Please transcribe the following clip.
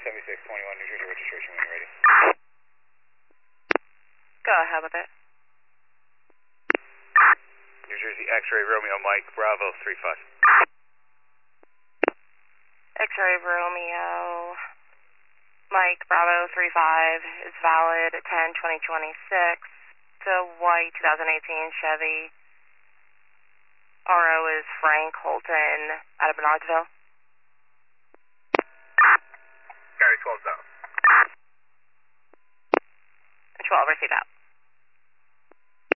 7621 New Jersey registration when you're ready. Go ahead with it. New Jersey X-ray Romeo Mike Bravo 35. X-ray Romeo Mike Bravo 35 is valid at 10/20/26. It's a white 2018 Chevy. RO is Frank Holton out of Bernardsville. Gary 12 south. 12, receive out.